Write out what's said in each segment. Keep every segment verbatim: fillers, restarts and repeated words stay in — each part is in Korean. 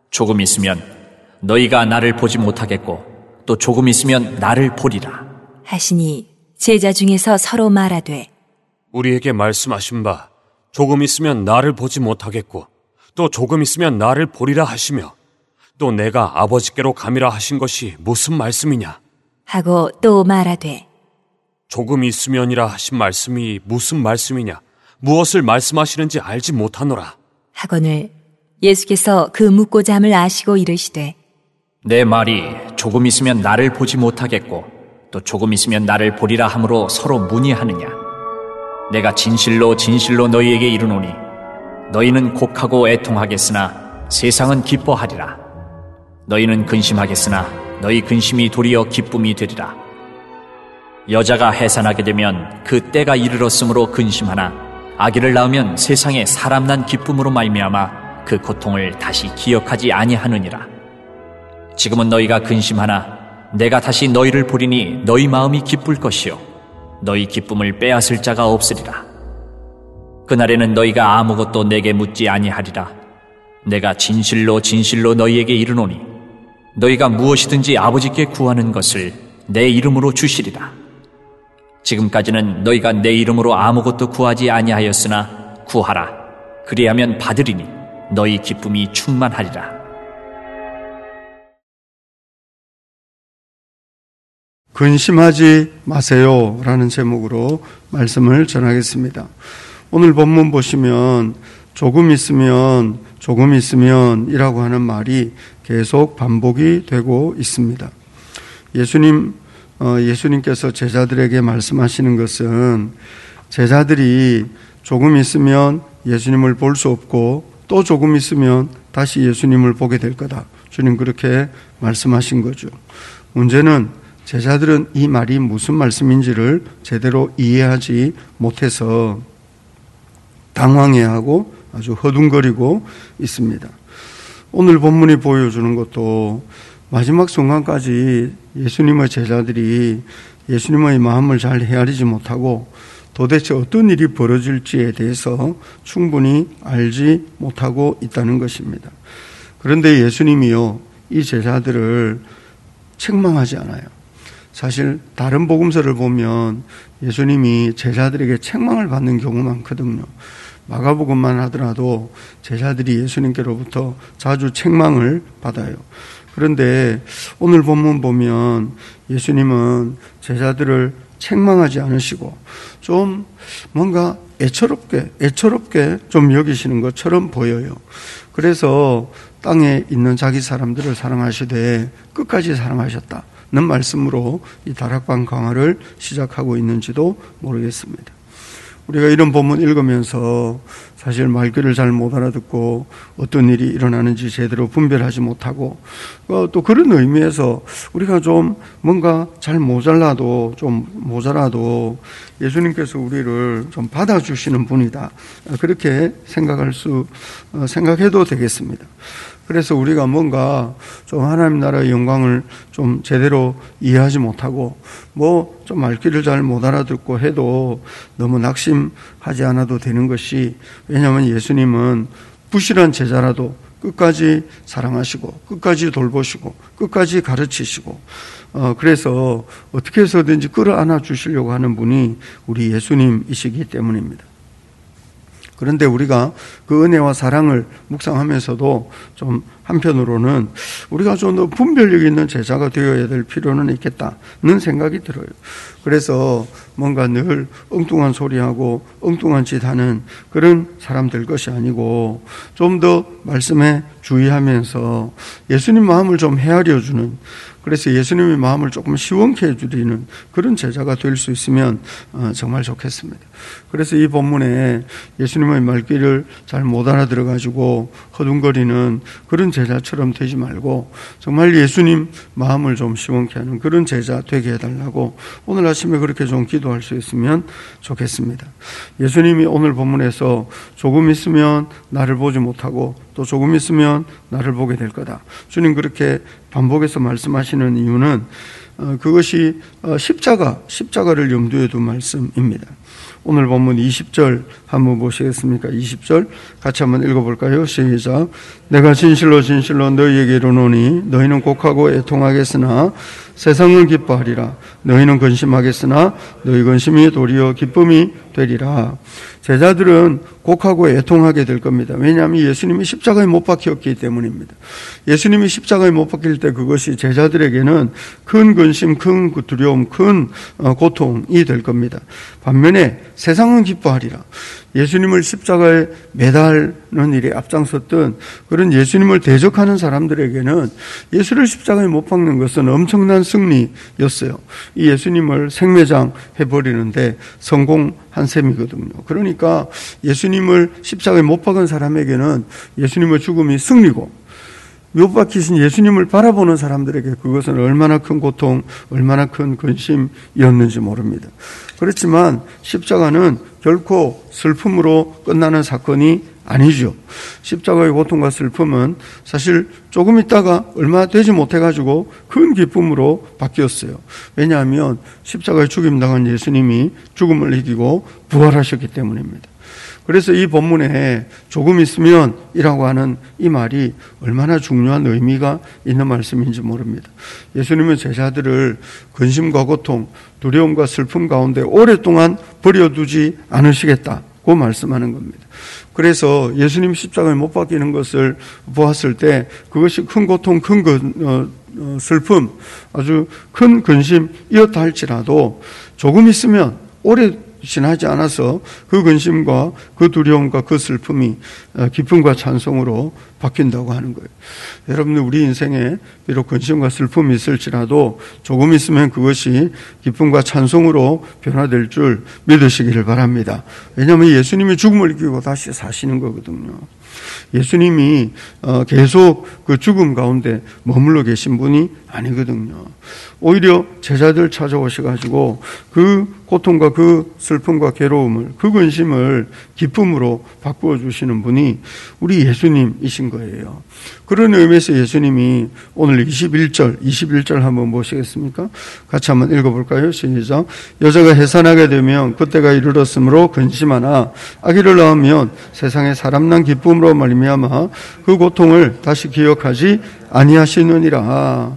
조금 있으면 너희가 나를 보지 못하겠고 또 조금 있으면 나를 보리라 하시니 제자 중에서 서로 말하되 우리에게 말씀하신 바 조금 있으면 나를 보지 못하겠고 또 조금 있으면 나를 보리라 하시며 또 내가 아버지께로 감이라 하신 것이 무슨 말씀이냐 하고 또 말하되 조금 있으면이라 하신 말씀이 무슨 말씀이냐 무엇을 말씀하시는지 알지 못하노라 하거늘 예수께서 그 묻고자 함을 아시고 이르시되 내 말이 조금 있으면 나를 보지 못하겠고 또 조금 있으면 나를 보리라 함으로 서로 문의하느냐 내가 진실로 진실로 너희에게 이르노니 너희는 곡하고 애통하겠으나 세상은 기뻐하리라 너희는 근심하겠으나 너희 근심이 도리어 기쁨이 되리라 여자가 해산하게 되면 그 때가 이르렀으므로 근심하나 아기를 낳으면 세상에 사람 난 기쁨으로 말미암아 그 고통을 다시 기억하지 아니하느니라 지금은 너희가 근심하나 내가 다시 너희를 보리니 너희 마음이 기쁠 것이요 너희 기쁨을 빼앗을 자가 없으리라 그날에는 너희가 아무것도 내게 묻지 아니하리라 내가 진실로 진실로 너희에게 이르노니 너희가 무엇이든지 아버지께 구하는 것을 내 이름으로 주시리라 지금까지는 너희가 내 이름으로 아무것도 구하지 아니하였으나 구하라 그리하면 받으리니 너희 기쁨이 충만하리라 근심하지 마세요 라는 제목으로 말씀을 전하겠습니다. 오늘 본문 보시면 조금 있으면 조금 있으면 이라고 하는 말이 계속 반복이 되고 있습니다. 예수님, 어, 예수님께서 제자들에게 말씀하시는 것은 제자들이 조금 있으면 예수님을 볼 수 없고 또 조금 있으면 다시 예수님을 보게 될 거다. 주님 그렇게 말씀하신 거죠. 문제는 제자들은 이 말이 무슨 말씀인지를 제대로 이해하지 못해서 당황해하고 아주 허둥거리고 있습니다. 오늘 본문이 보여주는 것도 마지막 순간까지 예수님의 제자들이 예수님의 마음을 잘 헤아리지 못하고 도대체 어떤 일이 벌어질지에 대해서 충분히 알지 못하고 있다는 것입니다. 그런데 예수님이요, 이 제자들을 책망하지 않아요. 사실 다른 복음서를 보면 예수님이 제자들에게 책망을 받는 경우가 많거든요. 마가복음만 하더라도 제자들이 예수님께로부터 자주 책망을 받아요. 그런데 오늘 본문 보면 예수님은 제자들을 책망하지 않으시고 좀 뭔가 애처롭게 애처롭게 좀 여기시는 것처럼 보여요. 그래서 땅에 있는 자기 사람들을 사랑하시되 끝까지 사랑하셨다는 말씀으로 이 다락방 강화를 시작하고 있는지도 모르겠습니다. 우리가 이런 본문 읽으면서 사실 말귀를 잘 못 알아듣고 어떤 일이 일어나는지 제대로 분별하지 못하고 또 그런 의미에서 우리가 좀 뭔가 잘 모자라도 좀 모자라도 예수님께서 우리를 좀 받아주시는 분이다. 그렇게 생각할 수, 생각해도 되겠습니다. 그래서 우리가 뭔가 좀 하나님 나라의 영광을 좀 제대로 이해하지 못하고 뭐 좀 말귀를 잘 못 알아듣고 해도 너무 낙심하지 않아도 되는 것이, 왜냐하면 예수님은 부실한 제자라도 끝까지 사랑하시고 끝까지 돌보시고 끝까지 가르치시고 어 그래서 어떻게 해서든지 끌어안아 주시려고 하는 분이 우리 예수님이시기 때문입니다. 그런데 우리가 그 은혜와 사랑을 묵상하면서도 좀 한편으로는 우리가 좀 더 분별력 있는 제자가 되어야 될 필요는 있겠다는 생각이 들어요. 그래서 뭔가 늘 엉뚱한 소리하고 엉뚱한 짓 하는 그런 사람 될 것이 아니고 좀 더 말씀에 주의하면서 예수님 마음을 좀 헤아려주는, 그래서 예수님의 마음을 조금 시원케 해주리는 그런 제자가 될 수 있으면 정말 좋겠습니다. 그래서 이 본문에 예수님의 말귀를 잘 못 알아들어가지고 허둥거리는 그런 제자처럼 되지 말고 정말 예수님 마음을 좀 시원케 하는 그런 제자 되게 해달라고 오늘 아침에 그렇게 좀 기도할 수 있으면 좋겠습니다. 예수님이 오늘 본문에서 조금 있으면 나를 보지 못하고 또 조금 있으면 나를 보게 될 거다, 주님 그렇게 반복해서 말씀하시는 이유는 그것이 십자가, 십자가를 염두에 둔 말씀입니다. 오늘 본문 이십 절 한번 보시겠습니까? 이십 절 같이 한번 읽어볼까요? 시작. 내가 진실로 진실로 너희에게 이르노니 너희는 곡하고 애통하겠으나 세상을 기뻐하리라. 너희는 근심하겠으나 너희 근심이 도리어 기쁨이 되리라. 제자들은 곡하고 애통하게 될 겁니다. 왜냐하면 예수님이 십자가에 못 박혔기 때문입니다. 예수님이 십자가에 못 박힐 때 그것이 제자들에게는 큰 근심, 큰 두려움, 큰 고통이 될 겁니다. 반면에 세상은 기뻐하리라. 예수님을 십자가에 매달는 일에 앞장섰던 그런 예수님을 대적하는 사람들에게는 예수를 십자가에 못 박는 것은 엄청난 승리였어요. 이 예수님을 생매장 해버리는데 성공한 셈이거든요. 그러니까 예수님을 십자가에 못 박은 사람에게는 예수님의 죽음이 승리고, 못 박히신 예수님을 바라보는 사람들에게 그것은 얼마나 큰 고통, 얼마나 큰 근심이었는지 모릅니다. 그렇지만 십자가는 결코 슬픔으로 끝나는 사건이 아니죠. 십자가의 고통과 슬픔은 사실 조금 있다가 얼마 되지 못해가지고 큰 기쁨으로 바뀌었어요. 왜냐하면 십자가에 죽임당한 예수님이 죽음을 이기고 부활하셨기 때문입니다. 그래서 이 본문에 조금 있으면 이라고 하는 이 말이 얼마나 중요한 의미가 있는 말씀인지 모릅니다. 예수님은 제자들을 근심과 고통, 두려움과 슬픔 가운데 오랫동안 버려두지 않으시겠다고 말씀하는 겁니다. 그래서 예수님 십자가에 못 박히는 것을 보았을 때 그것이 큰 고통, 큰 근, 어, 어, 슬픔, 아주 큰 근심이었다 할지라도 조금 있으면 오래 지나지 않아서 그 근심과 그 두려움과 그 슬픔이 기쁨과 찬송으로 바뀐다고 하는 거예요. 여러분들, 우리 인생에 비록 근심과 슬픔이 있을지라도 조금 있으면 그것이 기쁨과 찬송으로 변화될 줄 믿으시기를 바랍니다. 왜냐하면 예수님이 죽음을 이기고 다시 사시는 거거든요. 예수님이 계속 그 죽음 가운데 머물러 계신 분이 아니거든요. 오히려 제자들 찾아오셔가지고 그 고통과 그 슬픔과 괴로움을, 그 근심을 기쁨으로 바꾸어 주시는 분이 우리 예수님이신 거예요. 그런 의미에서 예수님이 오늘 이십일 절, 이십일 절 한번 보시겠습니까? 같이 한번 읽어볼까요? 시작. 여자가 해산하게 되면 그때가 이르렀으므로 근심하나 아기를 낳으면 세상에 사람 난 기쁨으로 말미암아 그 고통을 다시 기억하지 아니하시느니라.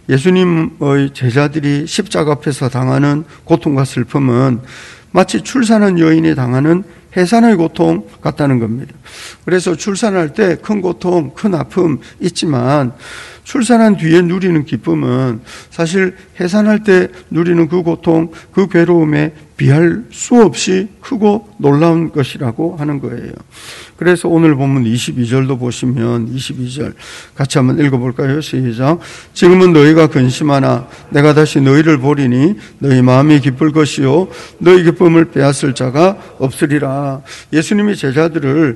예수님의 제자들이 십자가 앞에서 당하는 고통과 슬픔은 마치 출산한 여인이 당하는 해산의 고통 같다는 겁니다. 그래서 출산할 때 큰 고통, 큰 아픔 있지만 출산한 뒤에 누리는 기쁨은 사실 해산할 때 누리는 그 고통, 그 괴로움에 비할 수 없이 크고 놀라운 것이라고 하는 거예요. 그래서 오늘 본문 이십이 절도 보시면 이십이 절 같이 한번 읽어볼까요? 시작. 지금은 너희가 근심하나 내가 다시 너희를 보리니 너희 마음이 기쁠 것이요 너희 기쁨을 빼앗을 자가 없으리라. 예수님이 제자들을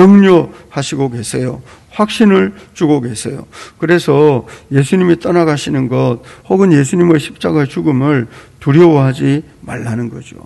격려하시고 계세요. 확신을 주고 계세요. 그래서 예수님이 떠나가시는 것 혹은 예수님의 십자가의 죽음을 두려워하지 말라는 거죠.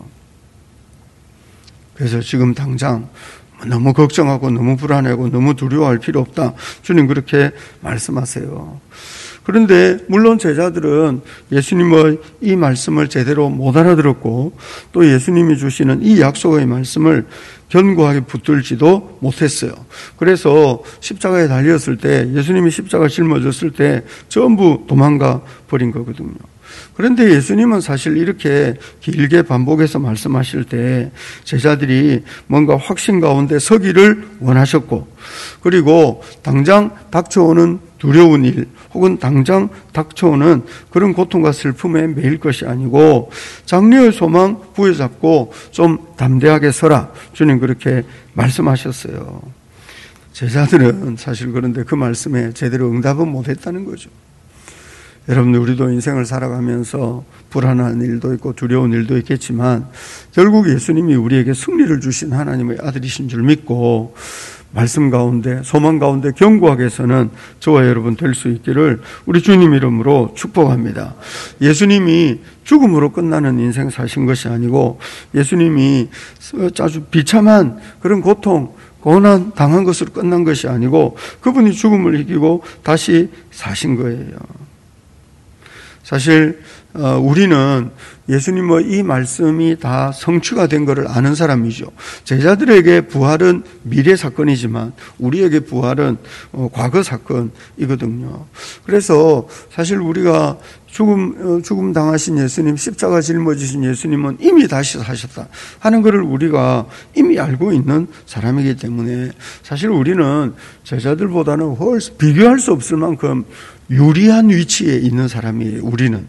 그래서 지금 당장 너무 걱정하고 너무 불안하고 너무 두려워할 필요 없다. 주님 그렇게 말씀하세요. 그런데 물론 제자들은 예수님의 이 말씀을 제대로 못 알아들었고 또 예수님이 주시는 이 약속의 말씀을 견고하게 붙들지도 못했어요. 그래서 십자가에 달렸을 때, 예수님이 십자가에 짊어졌을 때 전부 도망가 버린 거거든요. 그런데 예수님은 사실 이렇게 길게 반복해서 말씀하실 때 제자들이 뭔가 확신 가운데 서기를 원하셨고, 그리고 당장 닥쳐오는 두려운 일 혹은 당장 닥쳐오는 그런 고통과 슬픔에 매일 것이 아니고 장래의 소망 부여잡고 좀 담대하게 서라. 주님 그렇게 말씀하셨어요. 제자들은 사실 그런데 그 말씀에 제대로 응답은 못했다는 거죠. 여러분, 우리도 인생을 살아가면서 불안한 일도 있고 두려운 일도 있겠지만 결국 예수님이 우리에게 승리를 주신 하나님의 아들이신 줄 믿고 말씀 가운데, 소망 가운데 견고하게 서는 저와 여러분 될 수 있기를 우리 주님 이름으로 축복합니다. 예수님이 죽음으로 끝나는 인생 사신 것이 아니고 예수님이 아주 비참한 그런 고통, 고난 당한 것으로 끝난 것이 아니고 그분이 죽음을 이기고 다시 사신 거예요. 사실 우리는 예수님의 이 말씀이 다 성취가 된 것을 아는 사람이죠. 제자들에게 부활은 미래 사건이지만 우리에게 부활은 과거 사건이거든요. 그래서 사실 우리가 죽음, 죽음 당하신 예수님, 십자가 짊어지신 예수님은 이미 다시 사셨다 하는 것을 우리가 이미 알고 있는 사람이기 때문에 사실 우리는 제자들보다는 훨씬 비교할 수 없을 만큼 유리한 위치에 있는 사람이에요. 우리는.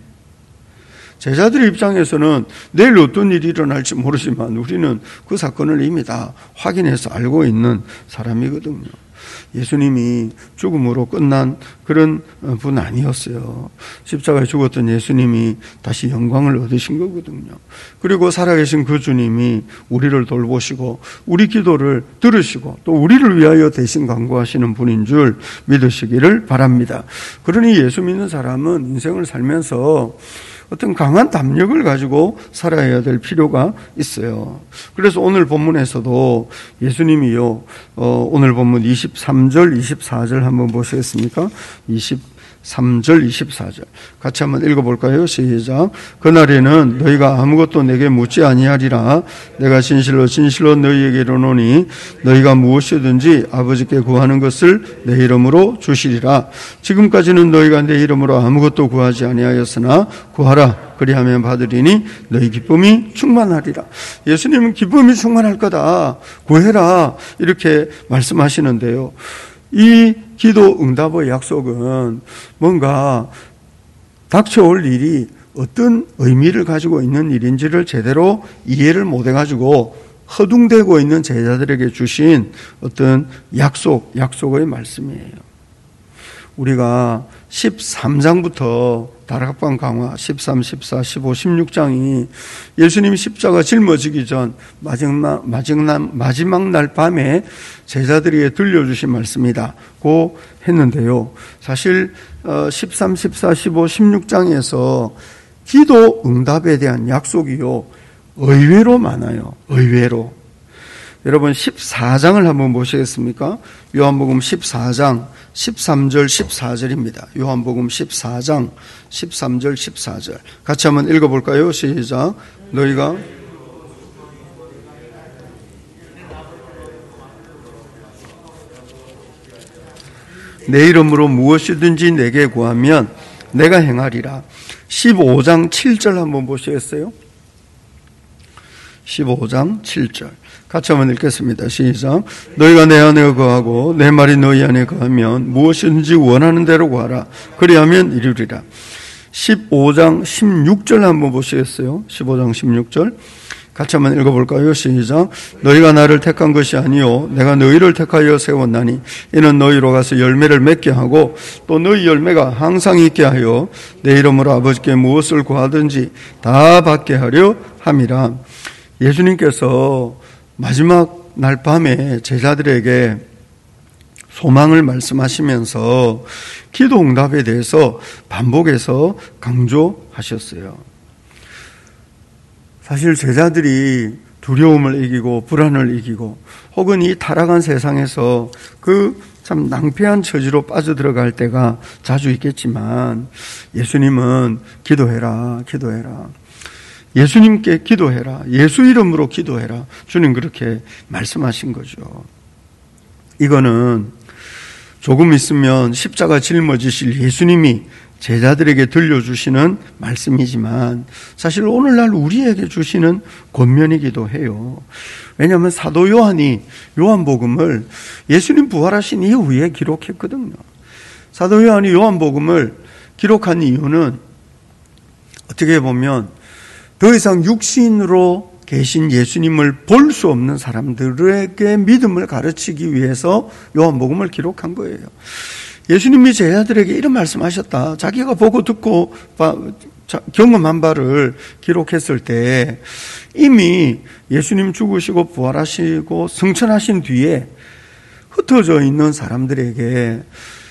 제자들의 입장에서는 내일 어떤 일이 일어날지 모르지만 우리는 그 사건을 이미 다 확인해서 알고 있는 사람이거든요. 예수님이 죽음으로 끝난 그런 분 아니었어요. 십자가에 죽었던 예수님이 다시 영광을 얻으신 거거든요. 그리고 살아계신 그 주님이 우리를 돌보시고 우리 기도를 들으시고 또 우리를 위하여 대신 간구하시는 분인 줄 믿으시기를 바랍니다. 그러니 예수 믿는 사람은 인생을 살면서 어떤 강한 담력을 가지고 살아야 될 필요가 있어요. 그래서 오늘 본문에서도 예수님이요, 어, 오늘 본문 이십삼 절, 이십사 절 한번 보시겠습니까? 이십삼 절, 이십사 절. 같이 한번 읽어볼까요? 시작. 그날에는 너희가 아무것도 내게 묻지 아니하리라. 내가 진실로 진실로 너희에게 이르노니 너희가 무엇이든지 아버지께 구하는 것을 내 이름으로 주시리라. 지금까지는 너희가 내 이름으로 아무것도 구하지 아니하였으나 구하라. 그리하면 받으리니 너희 기쁨이 충만하리라. 예수님은 기쁨이 충만할 거다. 구해라. 이렇게 말씀하시는데요. 이 기도 응답의 약속은 뭔가 닥쳐올 일이 어떤 의미를 가지고 있는 일인지를 제대로 이해를 못해가지고 허둥대고 있는 제자들에게 주신 어떤 약속, 약속의 말씀이에요. 우리가 십삼 장부터 다락방 강화 십삼, 십사, 십오, 십육 장이 예수님이 십자가 짊어지기 전 마지막, 마지막, 마지막 날 밤에 제자들에게 들려주신 말씀이다 고 했는데요. 사실 십삼, 십사, 십오, 십육 장에서 기도 응답에 대한 약속이요 의외로 많아요. 의외로. 여러분 십사 장을 한번 보시겠습니까? 요한복음 십사 장 십삼 절 십사 절입니다. 요한복음 십사 장 십삼 절 십사 절 같이 한번 읽어볼까요? 시작. 너희가 내 이름으로 무엇이든지 내게 구하면 내가 행하리라. 십오 장 칠 절 한번 보시겠어요? 십오 장 칠 절 같이 한번 읽겠습니다. 시작. 너희가 내 안에 거하고 내 말이 너희 안에 거하면 무엇이든지 원하는 대로 구하라. 그리하면 이루리라. 십오 장 십육 절 한번 보시겠어요? 십오 장 십육 절 같이 한번 읽어볼까요? 시작. 너희가 나를 택한 것이 아니요 내가 너희를 택하여 세웠나니 이는 너희로 가서 열매를 맺게 하고 또 너희 열매가 항상 있게 하여 내 이름으로 아버지께 무엇을 구하든지 다 받게 하려 함이라. 예수님께서 마지막 날 밤에 제자들에게 소망을 말씀하시면서 기도 응답에 대해서 반복해서 강조하셨어요. 사실 제자들이 두려움을 이기고 불안을 이기고 혹은 이 타락한 세상에서 그 참 낭패한 처지로 빠져들어갈 때가 자주 있겠지만 예수님은 기도해라, 기도해라. 예수님께 기도해라. 예수 이름으로 기도해라. 주님 그렇게 말씀하신 거죠. 이거는 조금 있으면 십자가 짊어지실 예수님이 제자들에게 들려주시는 말씀이지만 사실 오늘날 우리에게 주시는 권면이기도 해요. 왜냐하면 사도 요한이 요한복음을 예수님 부활하신 이후에 기록했거든요. 사도 요한이 요한복음을 기록한 이유는 어떻게 보면 더 이상 육신으로 계신 예수님을 볼 수 없는 사람들에게 믿음을 가르치기 위해서 요한복음을 기록한 거예요. 예수님이 제자들에게 이런 말씀하셨다. 자기가 보고 듣고 경험한 바를 기록했을 때 이미 예수님 죽으시고 부활하시고 승천하신 뒤에 흩어져 있는 사람들에게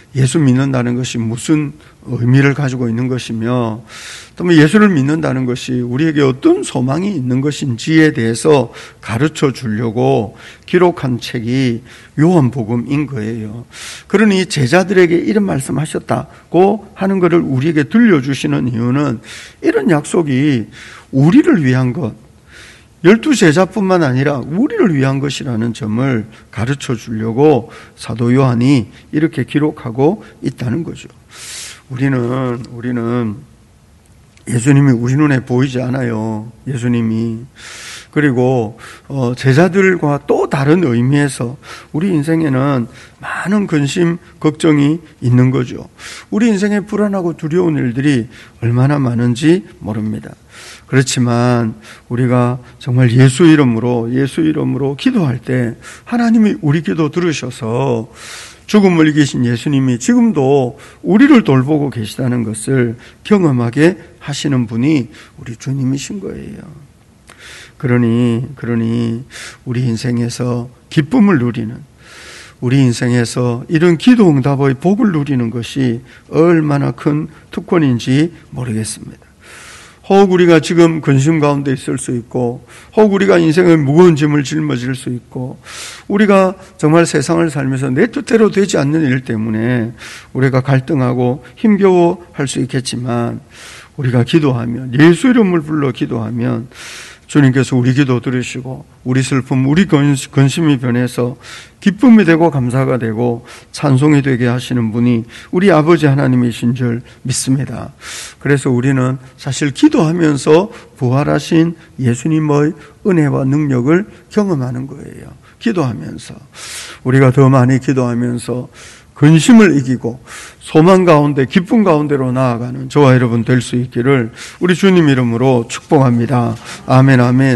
예수 믿는다는 것이 무슨 의미를 가지고 있는 것이며 또 뭐 예수를 믿는다는 것이 우리에게 어떤 소망이 있는 것인지에 대해서 가르쳐 주려고 기록한 책이 요한복음인 거예요. 그러니 제자들에게 이런 말씀하셨다고 하는 것을 우리에게 들려주시는 이유는 이런 약속이 우리를 위한 것, 열두 제자뿐만 아니라 우리를 위한 것이라는 점을 가르쳐 주려고 사도 요한이 이렇게 기록하고 있다는 거죠. 우리는, 우리는 예수님이 우리 눈에 보이지 않아요. 예수님이. 그리고 어, 제자들과 또 다른 의미에서 우리 인생에는 많은 근심, 걱정이 있는 거죠. 우리 인생에 불안하고 두려운 일들이 얼마나 많은지 모릅니다. 그렇지만 우리가 정말 예수 이름으로 예수 이름으로 기도할 때 하나님이 우리 기도 들으셔서 죽음을 이기신 예수님이 지금도 우리를 돌보고 계시다는 것을 경험하게 하시는 분이 우리 주님이신 거예요. 그러니 그러니 우리 인생에서 기쁨을 누리는, 우리 인생에서 이런 기도 응답의 복을 누리는 것이 얼마나 큰 특권인지 모르겠습니다. 혹 우리가 지금 근심 가운데 있을 수 있고, 혹 우리가 인생의 무거운 짐을 짊어질 수 있고, 우리가 정말 세상을 살면서 내 뜻대로 되지 않는 일 때문에 우리가 갈등하고 힘겨워할 수 있겠지만, 우리가 기도하면, 예수 이름을 불러 기도하면 주님께서 우리 기도 들으시고 우리 슬픔, 우리 근심이 변해서 기쁨이 되고 감사가 되고 찬송이 되게 하시는 분이 우리 아버지 하나님이신 줄 믿습니다. 그래서 우리는 사실 기도하면서 부활하신 예수님의 은혜와 능력을 경험하는 거예요. 기도하면서. 우리가 더 많이 기도하면서 근심을 이기고 소망 가운데 기쁨 가운데로 나아가는 저와 여러분 될 수 있기를 우리 주님 이름으로 축복합니다. 아멘, 아멘.